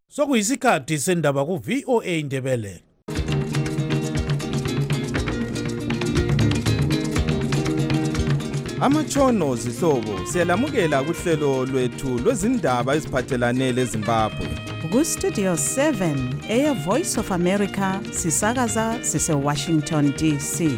Sokuyisikhathi sendaba ku VOA Indebele. Amatshono zihlobo siyalamukela kuhlelo lwethu lwezindaba eziphathelane leZimbabwe. Ku Studio 7 Air Voice of America sisakaza sise Washington DC.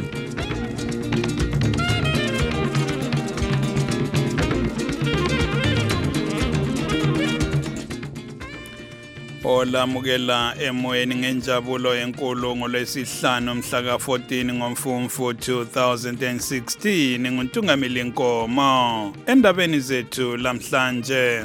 Olamukela emoyeni ngenjabulo enkulu ngolwesihlanu mhla ka-14 ngoMfumfu 2016 nguNtungamili Nkomo endabeni zethu lamhlanje.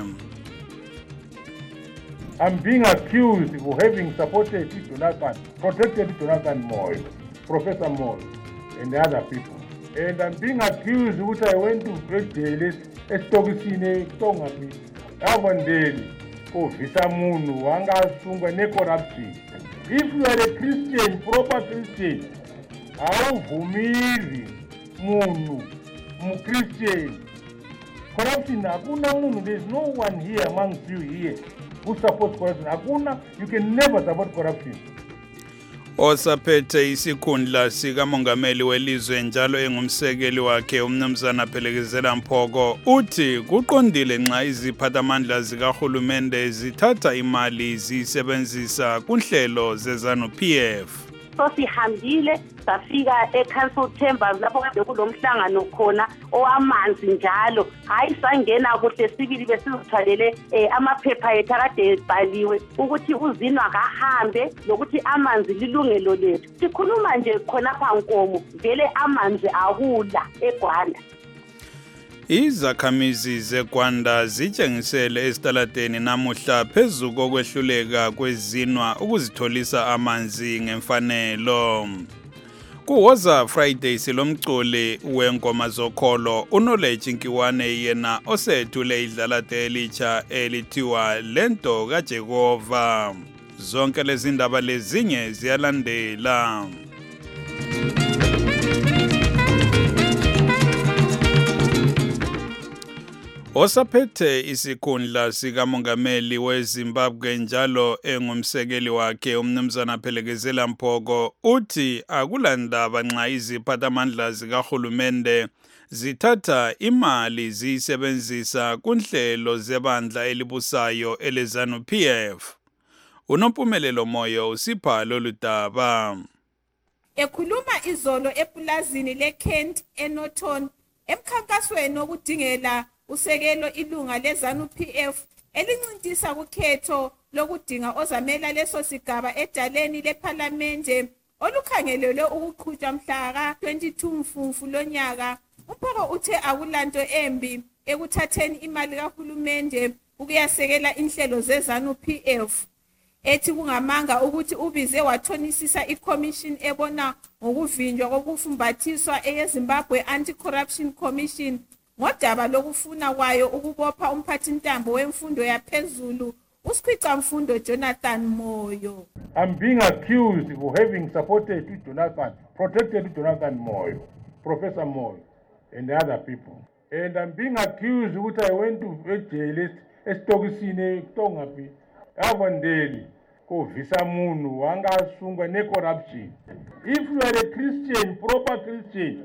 I'm being accused of having supported Jonathan, protected Jonathan Moyo, Professor Moyo, and the other people. And I'm being accused that I went to jail Estokisine, Tongapi, Avondale, Visa Munu, Wangasungwa, corruption. If you are a Christian, proper Christian, Vumiri, Munu, Christian, corruption, Akuna Munu, there's no one here amongst you here who supports corruption. Akuna, you can never support corruption. Osaphethe isikhundla sikamongameli welizwe njalo engumsekeli wakhe umnumzana Phelekezela Mphoko uthi kuqondile nxa iziphathamandla zikahulumende zithatha imali zisebenzisa kunhlelo zeZANU-PF. So sihambile safika eCouncil Chambers lapho kade kulomhlangano khona owamanzi njalo hayi sangena kuhle sibili besizithwalele amaphepha ethu akade ebhaliwe ukuthi uzinwa kahambe lokuthi amanzi lilungelo lethu. Sikhuluma nje khonapha Nkomo vele amanzi akula eGwanda. Izakhamizi zeGwanda zitshengisele esitaladeni namuhla phezu kokwehluleka kwezinwa ukuzitholisa amanzi ngemfanelo. Kuwoza Friday silomculi wengoma zokholo uKnowledge Nkiwane yena osethule idlalade elitsha elithiwa Lento kaJehova. Zonke lezi ndaba lezinye ziyalandela. Osaphethe isikhundla sikamongameli weZimbabwe njalo engumsekeli wakhe umnumzana Phelekezela Mphoko uthi akulandaba nxa iziphathamandla zikahulumende zithatha imali zisebenzisa kunhlelo zebandla elibusayo eleZANU-PF. Unompumelelo Moyo usipha lolu daba. Ekhuluma izolo epulazini leKent eNorton emkhankasweni wokudingela usekelo ilunga leZANU-PF elincintisa kukhetho lokudinga ozamela leso sigaba edaleni lephalamende olukhangelelwe ukuqhutshwa mhla ka-22 Mfumfu lonyaka. Mphoko uthe akulanto embi ekuthatheni imali kahulumende ukuyasekela inhlelo zeZANU-PF. Ethi kungamanga ukuthi ubize wathonisisa iCommission ebona ngokuvinjwa kokufumbathiswa eyeZimbabwe Anti-Corruption Commission ngodaba lokufuna kwayo ukubopha umphathintambo wemfundo yaphezulu uSikhwicamfundo Jonathan Moyo. I'm being accused of having supported Jonathan, protected Jonathan Moyo, Professor Moyo, and the other people. And I'm being accused that I went to jail Estokisine, Tongapi, Avondale, Visa Munu, Wangasungwa, corruption. If you are a Christian, proper Christian,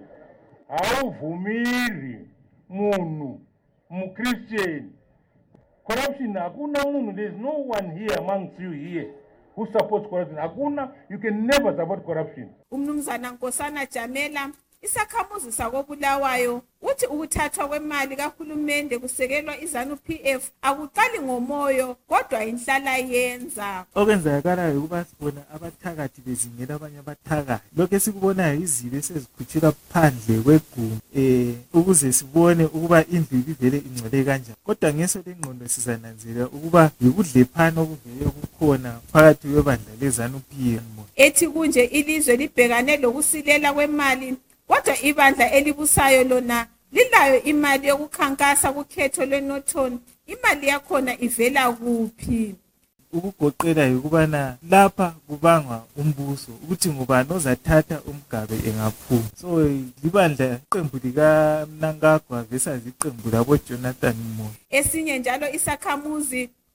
Vumiri, Munu, Christian, corruption, Akuna Munu, there's no one here amongst you here who supports corruption. Akuna, you can never support corruption. Umnumzana Nkosana Jamela isakhamuzi sakobulawayo uthi ukuthathwa kwemali kahulumende kusekelwa iZANU-PF akuqali ngomoyo kodwa inhlala yenza. Okwenzakalayo ukuba sibona abathakathi bezingela abanye abathakathi. Lokho esikubonayo izibe esezikhutshela phandle kwegumbi ukuze sibone ukuba indlu ibivele ingcwele kanjani. Kodwa ngeso lengqondo sizananzelela ukuba yikudlephana okuvele kukhona phakathi kwebandla leZANU-PF. Ethi kunje ilizwe libhekane lokusilela kwemali kodwa ibandla elibusayo lona lilayo imali yokukhankasa kukhetho lweNorton. Imali yakhona ivela kuphi? Ukugoqela ukubana lapha kubangwa umbuso ukuthi ngubani ozathatha umgabe engaphuma. So libandla iqembu lika Mnangagwa versus iqembu labo Jonathan Moyo. Esinye njalo isakhamuzi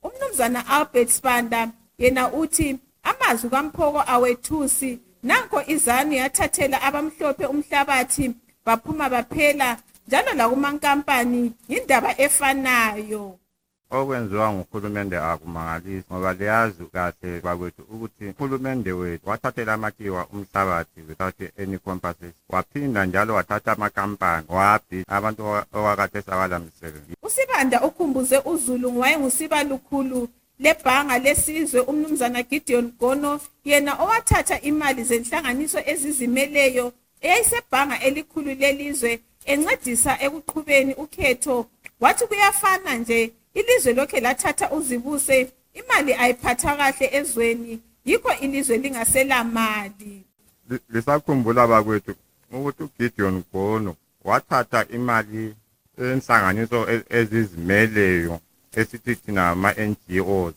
Umnumzana Albert Sibanda yena uthi amazwi kaMphoko awethusi nanko izanu yathathela abamhlophe umhlabathi baphuma baphela njalo lakumankampani indaba efanayo. Okwenziwa nguhulumende akumangalisi ngoba liyazi kahle bakwethu ukuthi uhulumende wethu wathathela amakiwa umhlabathi without any compensation, waphinda njalo wathatha amakampani wabhi abantu owakade sabalamisele. uSibanda ukhumbuze uZulu ngowayengusiba lukhulu lebhanga lesizwe umnumzana Gideon Gono yena owathatha imali zenhlanganiso ezizimeleyo eyayisebhanga elikhulu lelizwe encedisa ekuqhubeni ukhetho. Wathi kuyafana nje ilizwe lokhe lathatha uzibuse imali ayiphatha kahle ezweni yikho ilizwe lingasela mali. Lisakhumbula bakwethu ukuthi uGideon Gono wathatha imali enhlanganiso ezizimeleyo esithi thina ama-NGOs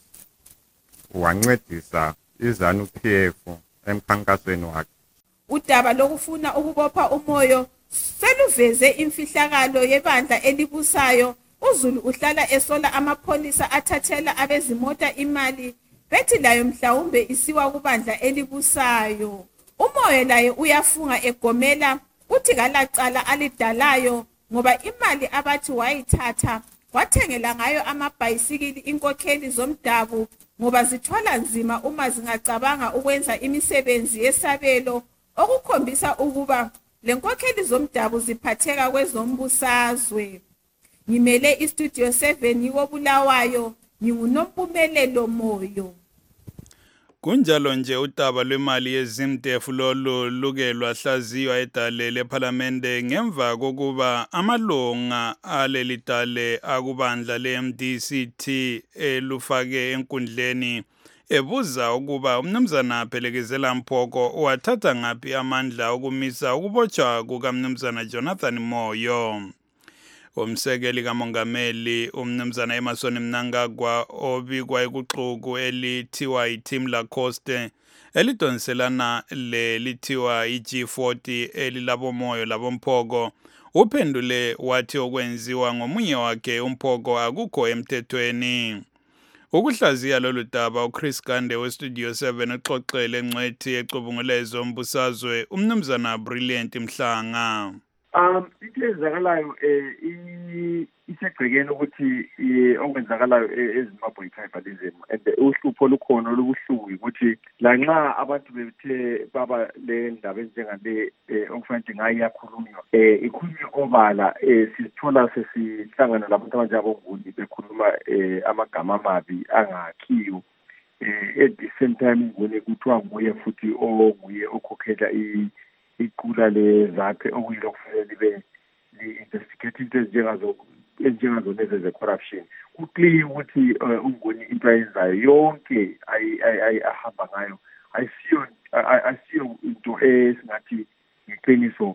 wancedisa iZANU-PF emkhankasweni wakhe. Udaba lokufuna ukubopha umoyo seluveze imfihlakalo yebandla elibusayo. uZulu uhlala esola amapholisa athathela abezimota imali bethi layo mhlawumbe isiwa kubandla elibusayo. Umoyo laye uyafunga egomela uthi kalacala alidalayo ngoba imali abathi wayithatha wathengela ngayo amabhayisikili inkokheli zomdabu ngoba zithwala nzima uma zingacabanga ukwenza imisebenzi yesabelo okukhombisa ukuba lenkokheli zomdabu ziphatheka kwezombusazwe. Ngimele iStudio 7 yikobulawayo nginguNompumelelo Moyo. Kunjalo nje udaba lwemali yezimdefu lolu luke lwahlaziywa edale lePhalamende ngemva kokuba amalunga aleli dale akubandla leMDCT elufake enkundleni ebuza ukuba umnumzana Phelekezela Mphoko wathatha ngaphi amandla okumisa ukubotshwa kukaMnumzana Jonathan Moyo. Umsekeli kamongameli umnumzana Emerson Mnangagwa obikwa ekuxuku elithiwa iTeam Lacoste elidonselana lithiwa iG40 elilabomoyo labomphoko uphendule wathi okwenziwa ngomunye wakhe umphoko akukho emthethweni. Ukuhlaziya lolu daba uChris Gande weStudio 7 uxoxele engcwethi ecubungulezo mbusazwe umnumzana Brilliant Mhlanga. Into ezakalayo isegcekeni ukuthi okwenzakalayo eZimbabwe tribalism and uhlupho olukhona olubuhlungu ukuthi lanxa abantu bethe baba le ndaba enjengale okufanele ngayiyakhulunywa ikhulunywa obala sithola sesihlangana labantu abanjengabonguni bekhuluma amagama amabi angakhiyo at the same time ngone kuthiwa nguye futhi onguye okhokhela iqula lezakhe okuyilo kufanele libe li-investigate into ezinjengazo lezi ze-corruption. Kuclear ukuthi ungoni into ayenzayo yonke ahamba ngayo ayisiyo into esingathi ngeqiniso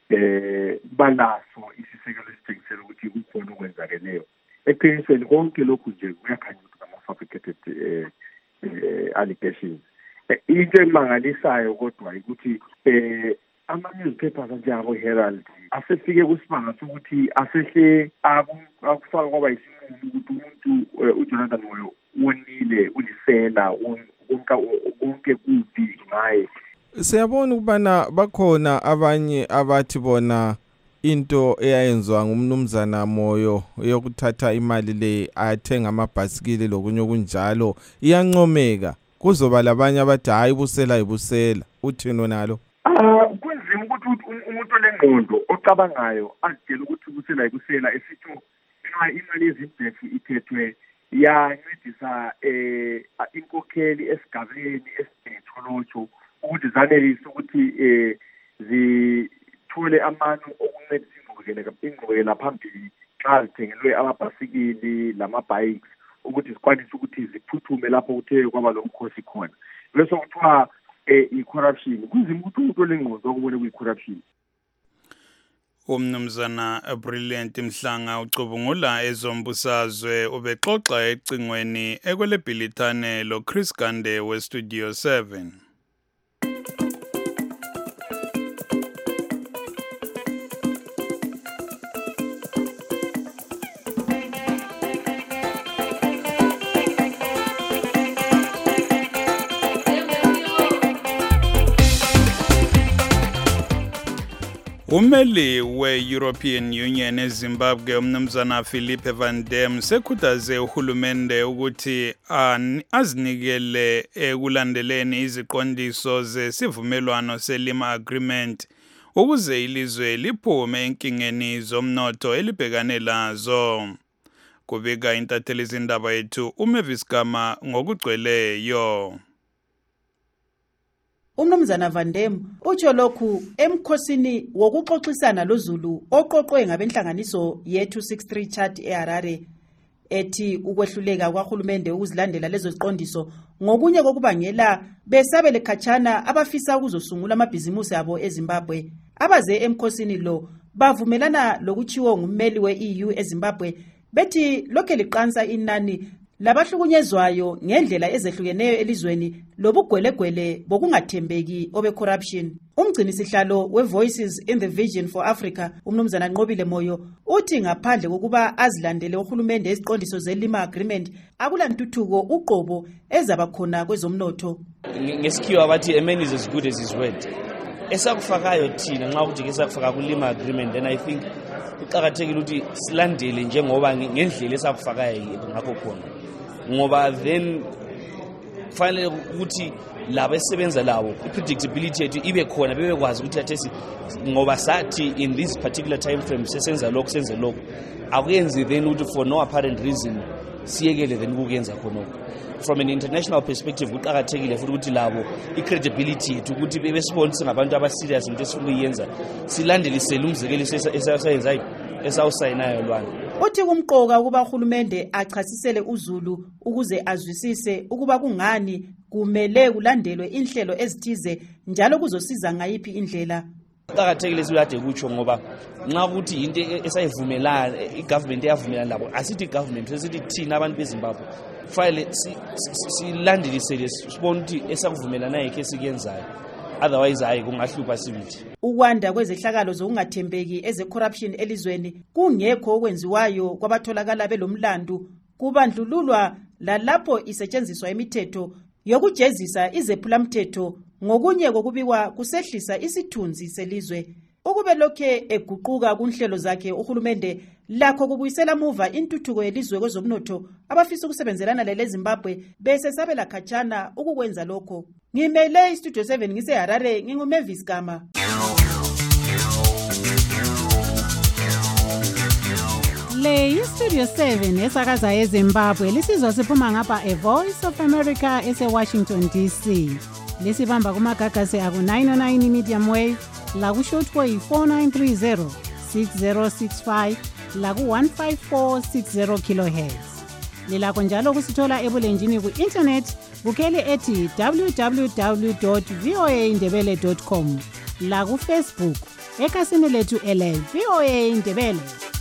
balaso isisekelo esithengisela ukuthi kukhona okwenzakeleyo. Eqinisweni konke lokhu nje kuyakhanya ukuthi ngama-fabricated allegations. Into emangalisayo kodwa ukuthi ama-newspapers anjengabo-Herald asefike kusibanga sokuthi asehle akufaka kwaba isinqumo ukuthi umuntu uJonathan Moyo wonile ulisela konke kubi ngaye. Siyabona ukubana bakhona abanye abathi bona into eyayenziwa ngumnumzana Moyo yokuthatha imali le athenga amabhasikili lokunye okunjalo iyancomeka. Kuzoba labanye abathi hayi ibusela uthini nalo? Kunzima ukuthi umuntu olengqondo ocabangayo azitshela ukuthi ibusela esitho nxa imali yezimdefu ithethwe yancedisa inkokheli esigabeni esitholotsho ukuthi zanelise ukuthi zithole amano okuncedisa ingqubekela phambili xa zithengelwe amabhasikili lamabikes ukuthi zikwanise ukuthi ziphuthume lapho kuthe kwaba lomkhosi khona. Bese kuthiwa i-corruption kunzima ukuthi umuntu olengqondo okubone kuyi-corruption. Umnumzana Brilliant Mhlanga ucubungula ezombusazwe ubexoxa ecingweni ekwelebhilithane lo Chris Gande weStudio 7. Umeli we-European Union eZimbabwe umnumzana Philippe Van Dam sekhuthaze uhulumende ukuthi azinikele ekulandeleni iziqondiso zesivumelwano selima agreement ukuze ilizwe liphume enkingeni zomnotho elibhekane lazo. Kubika intatheli zindaba yethu uMavis Gama ngokugcweleyo. Umnumzana Van Dam utsho lokhu emkhosini wokuxoxisana loZulu oqoqwe ngabenhlanganiso ye263 chat eHarare ethi ukwehluleka kwaHulumende ukuzilandela lezo ziqondiso ngokunye kokubangela besabele khatshana abafisa ukuzosungula amabhizimusi abo eZimbabwe. Abaze emkhosini lo bavumelana lokuchiwo ngummeli weEU eZimbabwe bethi lokho liqansa inani labahlukunyezwayo ngendlela ezehlukeneyo elizweni lobugwelegwele bokungathembeki obe-corruption. Umgcinisihlalo we-Voices in the Vision for Africa, umnumzana Nqobile Moyo, uthi ngaphandle kokuba azilandele uhulumende iziqondiso zelima agreement akulantuthuko uqobo ezaba khona kwezomnotho. Ngesikhiwa bathi a man is as good as his word. Esakufakayo thina nxa ukuthi esakufaka kulima agreement, and I think uqakathekile ukuthi silandele njengoba ngendlela esakufakayo ngakho khona. Ngoba then finally ukuthi laba esebenza lawo i-predictability yethu ibe khona bebekwazi ukuthi athi ngoba sathi in this particular time frame sesenza lokho senze lokho akuyenzi then ukuthi for no apparent reason siyekele then ukuyenza khonoko. From an international perspective kuqakathekile futhi ukuthi labo i-credibility yethu ukuthi bebesibona singabantu abaserious into esifuna ukuyenza silandelisele umzekeliso esayenzayo esawusayinayo lwana. Uthi kumqoka ukuba uhulumende achasisele uZulu ukuze azwisise ukuba kungani kumele kulandelwe inhlelo ezithize njalo kuzosiza ngayiphi indlela. Kuqakathekile sikade kutsho ngoba nxa ukuthi into esayivumelana igovernment eyavumelana labo asithi igovernment sesithi thina abantu beZimbabwe file silandelisele sibone ukuthi esakuvumelana yikho esikuyenzayo, otherwise hayi kungahlupha sibili. Ukwanda kwezehlakalo zokungathembeki eze-corruption elizweni kungekho okwenziwayo kwabatholakala belomlandu kubandlululwa lalapho isetshenziswa imithetho yokujezisa izephulamthetho ngokunye kokubikwa kusehlisa isithunzi selizwe. Ukube lokhe eguquka kunhlelo zakhe uhulumende lakho kubuyisela muva intuthuko yelizwe kwezomnotho abafisa ukusebenzelana leZimbabwe bese sabela khatshana ukukwenza lokho. Ngimele iStudio 7 ngiseHarare nginguMavis Gama. Le iStudio 7 esakaza eZimbabwe lisizwa siphuma ngapha A Voice of America eseWashington DC. Lisibamba kumagagasi aku 909 medium wave la ku shortwave 4930 6065 la ku 15460 kilohertz. Lilakho njalo kusithola ebulenjini ku internet bukhele ethi www.voaindebele.com la ku Facebook ekhasini lethu ele VOA Indebele.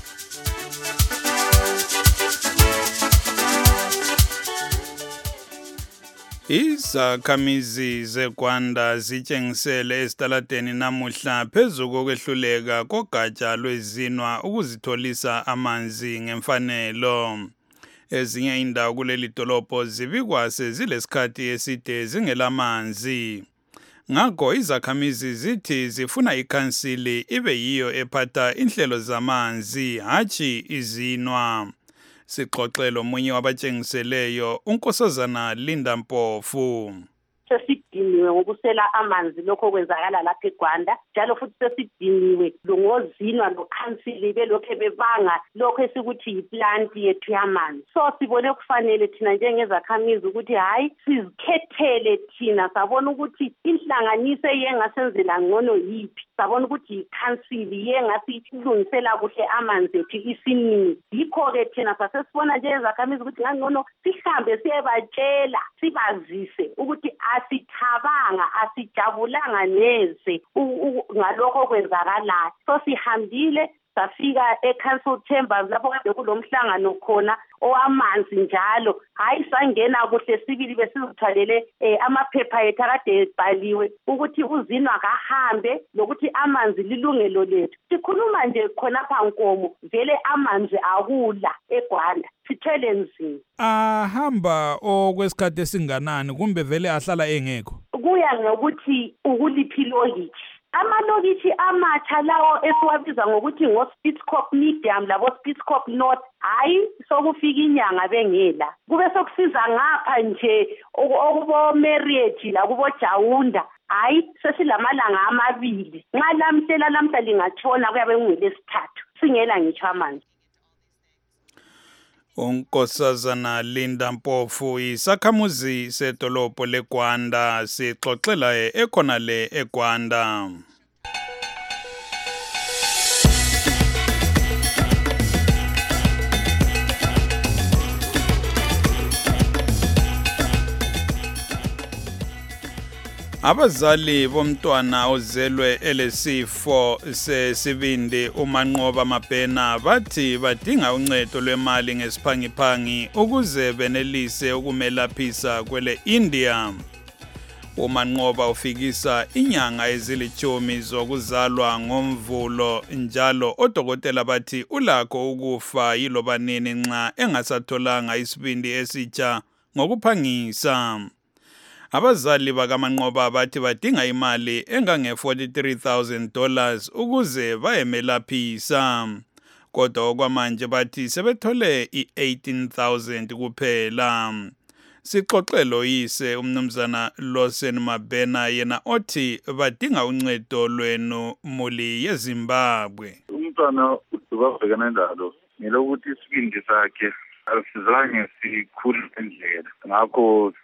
Izakhamizi zeGwanda zitshengisele esitaladeni namuhla phezu kokwehluleka kogatsha lwezinwa ukuzitholisa amanzi ngemfanelo. Ezinye indawo kuleli dolobho zibikwa sezilesikhathi eside zingelamanzi. Ngakho izakhamizi zithi zifuna ikhansili ibe yiyo ephatha inhlelo zamanzi hatshi izinwa. Sixoxelo omunye wabatshengiseleyo uNkosazana Linda Mpofu. Sesidiniwe ngokusela amanzi lokho kwenzakala lapha eGwanda njalo futhi sesidiniwe ngozinwa lokhansili belokho bebanga lokho esikuthi yiplant yethu yamanzi. So sibone kufanele thina njengezakhamizi ukuthi hayi sizikhethele thina sabona ukuthi inhlanganiso yengasenzela ngcono yipi. Sabona ukuthi ikhansili yengasilungisela kuhle amanzi ethu isinini. Yikho ke thina sasesibona njengezakhamizi ukuthi ngangcono sihambe siyebatshela sibazise ukuthi asithabanga asijabulanga neze ngalokho kwenzakalayo. So sihambile safika eCouncil Chambers lapho kade kulomhlangano khona owamanzi njalo. Hayi sangena kuhle sibili besizithwalele amaphepha ethu akade ebhaliwe ukuthi uzinwa kahambe lokuthi amanzi lilungelo lethu. Sikhuluma nje khonapha Nkomo vele amanzi akula eGwanda sithele nzima. Ahamba okwesikhathi esinganani kumbe vele ahlala engekho? Kuya ngokuthi ukuliphi lokithi. amalokitshi amatsha lawo esiwabiza ngokuthi ngo-Spitzkop Medium labo-Spitzkop North, hayi sokufika inyanga bengela. Kube sokusiza ngapha nje okubo-Marriott lakubo-Jawunda, hayi sesilamalanga amabili. Nxa lamhla lingatshona kuyabe kungolesithathu, singela ngitsho amanzi. Unkosazana Linda Mpofu isakhamuzi sedolobho leGwanda sixoxela ekhonale eGwanda. Abazali bomntwana ozelwe elesifo sesibindi uManqoba Mabhena bathi badinga uncedo lwemali ngesiphangiphangi ukuze benelise ukumelaphisa kwele India. uManqoba ufikisa inyanga ezilithumi zokuzalwa ngomvulo, njalo odokotela bathi ulakho ukufa yiloba nini nxa engasatholanga isibindi esitsha ngokuphangisa. Abazali bakaManqoba bathi badinga imali engange$43,000 ukuze bayemelaphisa. Kodwa okwamanje bathi sebethole i$18,000 kuphela. Sixoxelo yise umnumzana Lawson Mabhena yena othi badinga uncedo lwenu muli yeZimbabwe. Umntwana ubabhekana nalo ngelokuthi isibindi sakhe asizange sikhule endlela, ngakho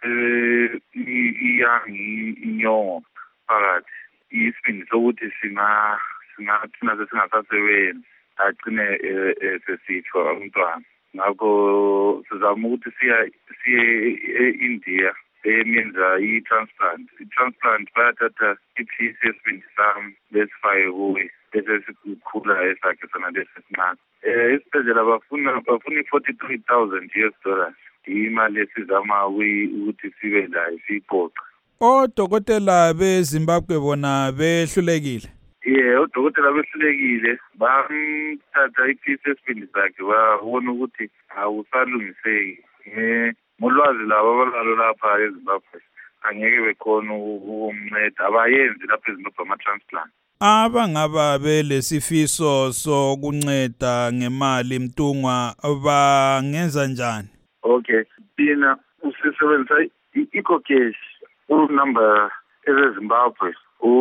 iyangi inyongo phakathi. Isibindi sokuthi thina sesingasasebenzi agcine sesitshwa umntwana. Ngakho sizama ukuthi siye e-India eyenza i-transplant. I-transplant bayathatha iphisi yesibindi sami besifake kuye bese sikhula esakhe sona lesisincane. Esibhedlela bafuna $43,000 imali esizama ukuthi sibe layo siyiqoqa. Odokotela beZimbabwe bona behlulekile. Odokotela behlulekile bamthatha iphisi yesibindi sakhe babona ukuthi awusalungiseki. Ngolwazi labo abalalo lapha eZimbabwe angeke bekhona ukumnceda, abayenzi lapha eZimbabwe ama-transplant. Abangaba belesifiso sokunceda ngemali mntungwa bangenza njani? Okay, thina usisebenzisa i-EcoCash unumber ezeZimbabwe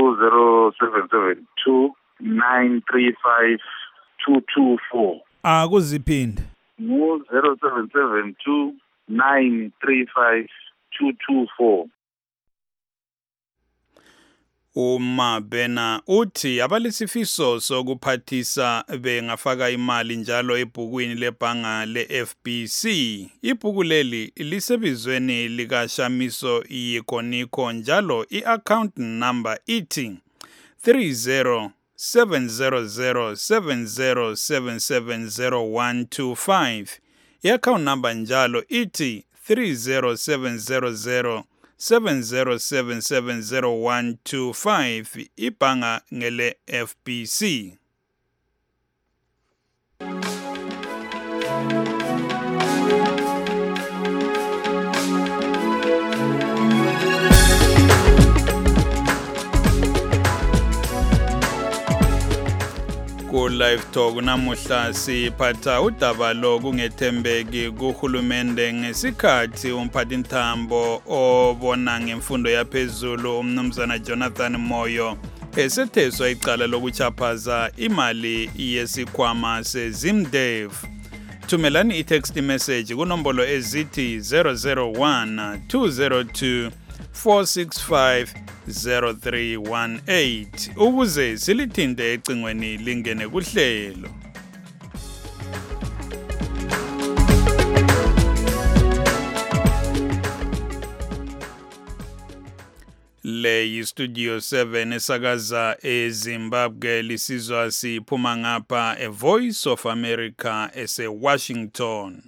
0772 935 224. Akuziphinde. 0772 935 224. uMabhena uthi abalesifiso sokuphathisa bengafaka imali njalo ebhukwini lebhanga le-FBC. Ibhuku leli lisebizweni likaShamiso Yikoniko njalo i-account number ithi 30700707700125. I-account number njalo ithi 30700707700125. ibhanga ngele FBC. Ku-Live Talk namuhla siphatha udaba lokungethembeki kuhulumende ngesikhathi umphathintambo obona ngemfundo yaphezulu umnumzana Jonathan Moyo esetheswa icala lokuchaphaza imali yesikhwama seZimDev. Thumelani i-text message kunombolo ezithi 001 202 465 0318 ukuze silithinte ecingweni lingene kuhlelo. Le yi-Studio 7 esakaza eZimbabwe lisizwa siphuma ngapha eVoice of America ese-Washington.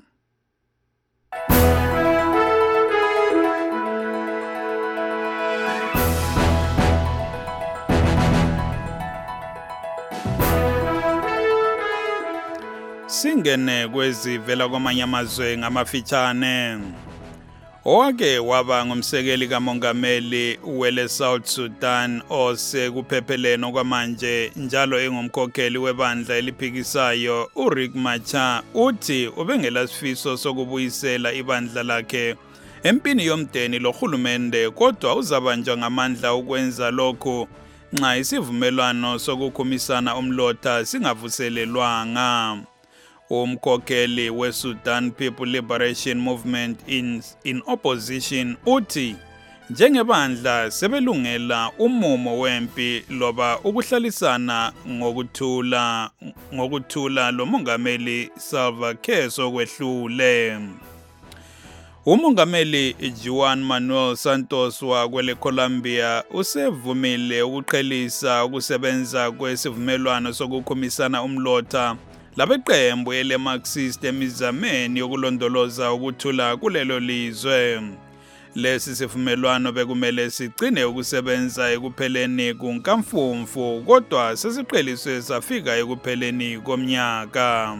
Singene kwezivela kwamanye amazwe ngamafitshane. owake waba ngumsekeli kamongameli wele South Sudan osekuphepheleni okwamanje njalo engumkhokheli webandla eliphikisayo uRiek Machar uthi ubengelasifiso sokubuyisela ibandla lakhe empini yomdeni lohulumende kodwa uzabanjwa ngamandla ukwenza lokho nxa isivumelwano sokukhumisana umlotha singavuselelwanga. Umkhokheli we-Sudan People Liberation Movement in opposition uthi njengebandla sebelungela umumo wempi loba ukuhlalisana ngokuthula lo mongameli Salva Kiir sokwehlule. Umongameli Juan Manuel Santos wa kwele Colombia usevumile ukuqhelisa ukusebenza kwesivumelwano sokukhumisana umlotha labeqembu ele-Marxist emizameni yokulondoloza ukuthula kulelo lizwe. Lesi sivumelwano bekumele sigcine ukusebenza ekupheleni kunkamfumfu kodwa sesiqheliswe safika ekupheleni komnyaka.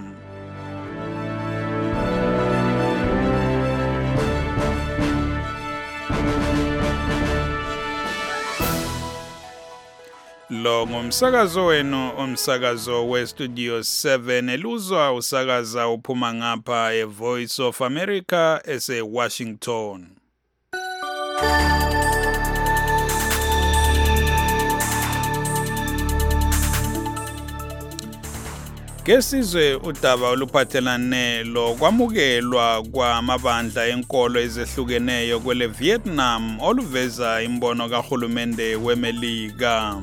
Lo ngumsakazo wenu umsakazo we-Studio 7 eluzwa usakaza uphuma ngapha e-Voice of America ese-Washington. Kesizwe udaba oluphathelane lokwamukelwa kwamabandla enkolo ezehlukeneyo kwele Vietnam oluveza imbono kahulumende weMelika.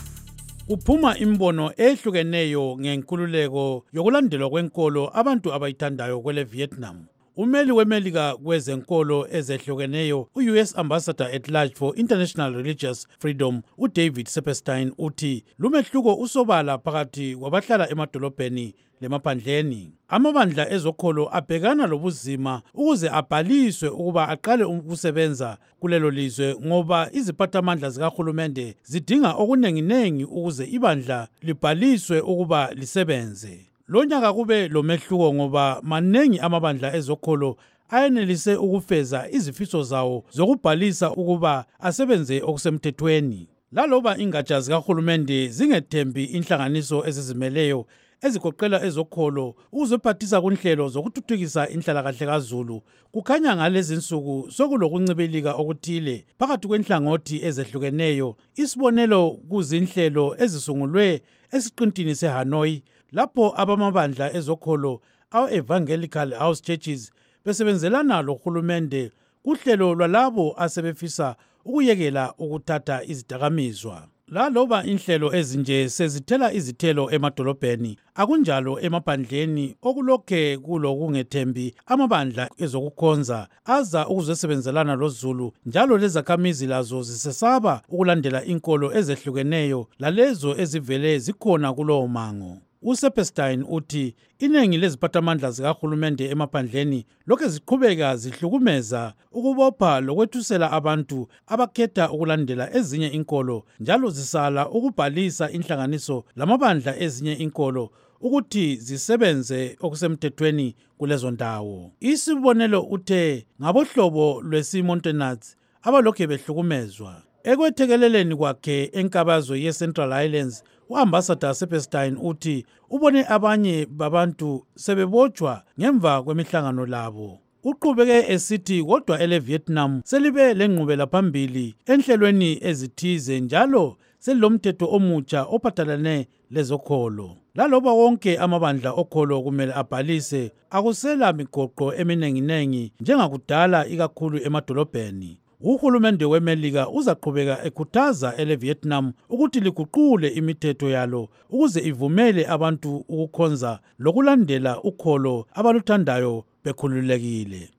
Kuphuma imbono ehlukeneyo ngenkululeko yokulandelwa kwenkolo abantu abayithandayo kwele Vietnam. Umeli weMelika kwezenkolo ezehlukeneyo u-US Ambassador at Large for International Religious Freedom uDavid Sepperstein uthi lumehluko usobala phakathi kwabahlala emadolobheni lemaphandleni. Amabandla ezokholo abhekana lobuzima ukuze abhaliswe ukuba aqale ukusebenza kulelo lizwe ngoba iziphathamandla zikahulumende zidinga okunenginengi ukuze ibandla libhaliswe ukuba lisebenze. Lonyaka kube lomehluko ngoba manengi amabandla ezokholo ayenelise ukufeza izifiso zawo zokubhalisa ukuba asebenze okusemthethweni. Laloba ingatsha zikahulumende zingethembi inhlanganiso ezizimeleyo ezigoqela ezokholo ukuzophathisa kunhlelo zokuthuthukisa inhlalakahle kaZulu, kukhanya ngalezi insuku sokulokuncibilika okuthile phakathi kwenhlangothi ezehlukeneyo. Isibonelo kuzinhlelo ezisungulwe esiqintini seHanoi lapho abamabandla ezokholo awe-Evangelical House Churches besebenzelana lohulumende kuhlelo lwalabo asebefisa ukuyekela ukuthatha izidakamizwa. Laloba inhlelo ezinje sezithela izithelo emadolobheni, akunjalo emaphandleni okulokhe kulokungethembi amabandla ezokukhonza aza ukuzosebenzelana loZulu njalo lezakhamizi lazo zisesaba ukulandela inkolo ezehlukeneyo lalezo ezivele zikhona kulowo mango. uSepperstein uthi iningi leziphathamandla zikahulumende emaphandleni lokho ziqhubeka zihlukumeza ukubopha lokwethusela abantu abakhetha ukulandela ezinye inkolo njalo zisala ukubhalisa inhlanganiso lamabandla ezinye inkolo ukuthi zisebenze okusemthethweni kulezo ndawo. Isibonelo uthe ngabohlobo lwesimontenats abalokhe behlukumezwa. Ekwethekeleleni kwakhe enkabazo ye-Central Highlands, u-Ambassador Sepperstein uthi ubone abanye babantu sebebotshwa ngemva kwemihlangano labo. Uqhubeke esithi kodwa ele-Vietnam selibe lenqubela phambili enhlelweni ezithize njalo selilomthetho omutsha ophathelane lezokholo. Laloba wonke amabandla okholo kumele abhalise, akusela migoqo eminenginengi njengakudala ikakhulu emadolobheni. Uhulumende weMelika uzaqhubeka ekhuthaza ele-Vietnam ukuthi liguqule imithetho yalo ukuze ivumele abantu ukukhonza lokulandela ukholo abaluthandayo bekhululekile.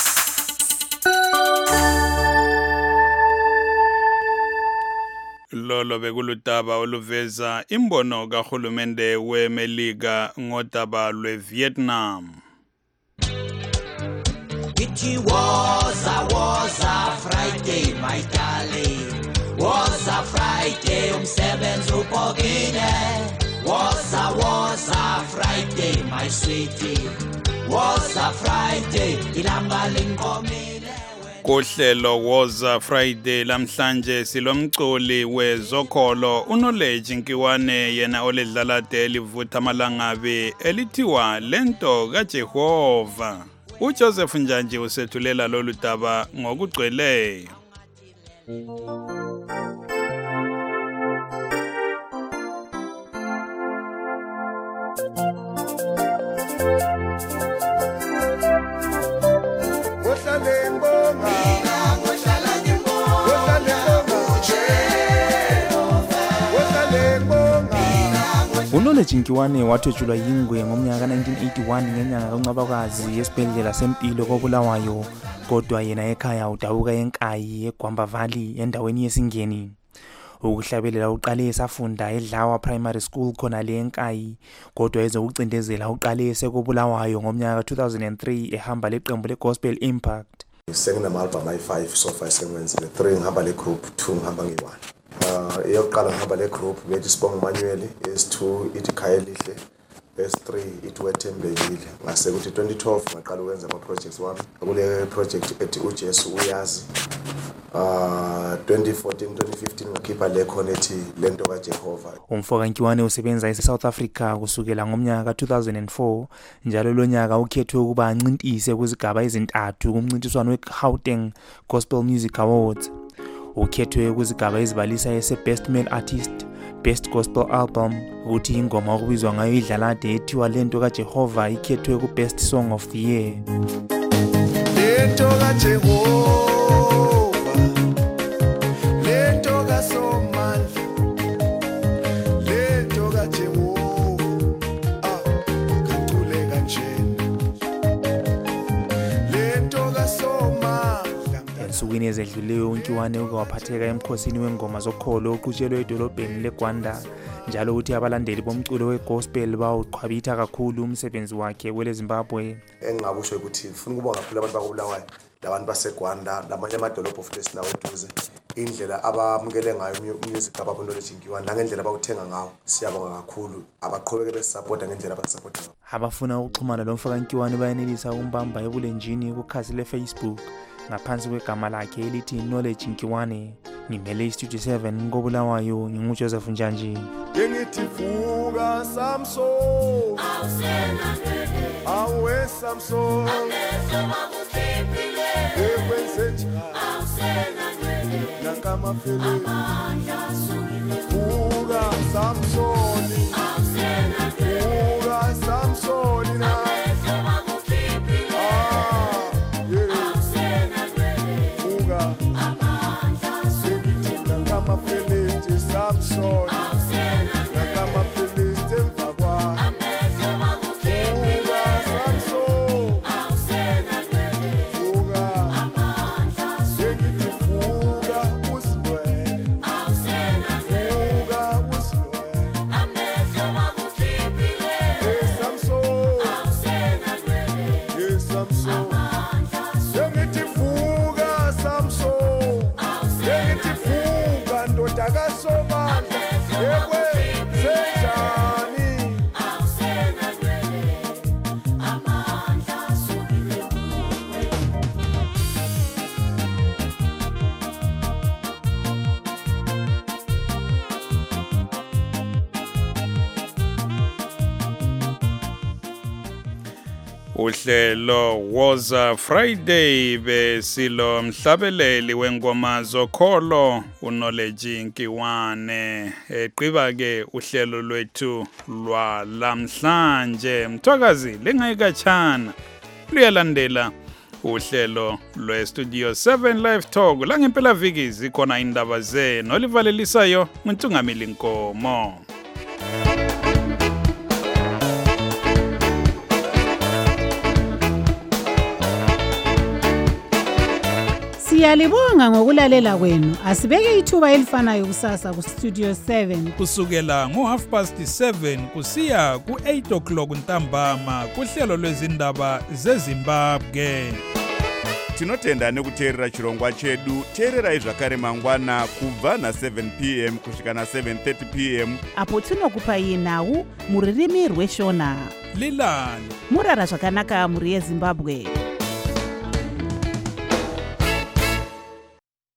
Lolo bekuludaba oluveza imbono kahulumende weMelika ngodaba lweVietnam. It was a Friday, my darling. Was a Friday, umsebenzi upokile. Was a Friday, my sweetie. Was a Friday, ilanga lingomile. Kuhlelo Woza Friday lamhlanje silomculi wezokholo uKnowledge Nkiwane yena oledlala deli vutha malangabe elithiwa lento kaJehova. uJoseph Njanje usethulela lolu daba ngokugcweleyo. uKnowledge Nkiwane wathwetshulwa yingwe ngomnyaka ka-1981 ngenyanga kaNcwabakazi esibhedlela sempilo koBulawayo, kodwa yena ekhaya udabuka eNkayi eGwamba Valley endaweni yeSingeni. Ukuhlabelela uqale esafunda eDlawa Primary School khona le eNkayi, kodwa ezokucindezela uqale esekoBulawayo ngomnyaka ka-2003 ehamba leqembu leGospel Impact. Senginama-album ayi-5 so far sekwenzile 3 ngihamba le-group 2 ngihamba nge-1. Eyokuqala ngihamba le-group bethi Sibonga Manuel, S2 ithi Khayelihle, S3 ithi Wethembekile. Ngase kuthi 2012 ngaqala ukwenza ama-projects wami kule project ethi uJesu Uyazi. 2014-2015 ngakhipha le khona ethi lento kaJehova. Umfoka Nkiwane usebenza eSouth Africa kusukela ngomnyaka ka-2004, njalo lo nyaka ukhethwe ukuba ancintise kwizigaba ezintathu kumncintiswano weGauteng Gospel Music Awards. Ukhethwe kwizigaba ezibalisa ese-Best Male Artist, Best Gospel Album, ukuthi ingoma okubizwa ngayo idlalade ethiwa lento kaJehova ikhethwe ku-Best Song of the Year. Lento kaJehova, lento kaSomandla, lento kaJehova, kathule kanjena, lento kaSomandla. Ensukwini ezedluleyo uNkiwane uke waphatheka emkhosini wengoma zokholo oqhutshelwe edolobheni leGwanda, njalo uthi abalandeli bomculo wegospel bawuqhwabitha kakhulu umsebenzi wakhe kwele Zimbabwe. Engingakusho ukuthi ufuna ukubonga kakhulu abantu bakoBulawayo, labantu baseGwanda, lamanye amadolobho futhi esinawo eduze, indlela abamukele ngayo umusic kaKnowledge Nkiwane nangendlela abawuthenga ngawo. Siyabonga kakhulu, abaqhubeke besupporta ngendlela abasupporta. Abafuna ukuxhumana lomfoka Nkiwane bayenelisa ukumbamba ebulenjini kukhasi leFacebook ngaphansi kwegama lakhe elithi Knowledge Nkiwane. Ngimele iStudio 7 koBulawayo, nginguJoseph Njanje. Ngithi vuka Samson, awe Samson, ekwenze njani nakamafele, vuka Samson, vuka Samson na Samson, nakama Philiste mfakwa. Vuka Samson, vuka, sengithi vuka usilwele, vuka usilwele. Hey Samson, hey Samson, sengithi vuka Samson, sengithi vuka ndoda kaSomandla, ekwenze njani. Uhlelo Woza Friday besilo mhlabeleli wengoma zokholo uKnowledge Nkiwane. Eqiba ke uhlelo lwethu lwalamhlanje. Mthwakazi lengayikachana luyalandela uhlelo lweStudio 7 Live Talk la ngempela viki zikhona indaba zenu olivalelisayo uNtungamili Nkomo. Siyalibonga ngokulalela kwenu. Asibeke ithuba elifanayo kusasa kuStudio 7 kusukela ngo7:30 kusiya ku8:00 ntambama kuhlelo lwezindaba zeZimbabwe. Tinotenda nekuteerera chirongwa chedu. Teererai zvakare mangwana kubva na7 p.m. kusvika na7:30 p.m. apo tinokupai nhau muririmi rweShona. Lilani murara zvakanaka muri yeZimbabwe.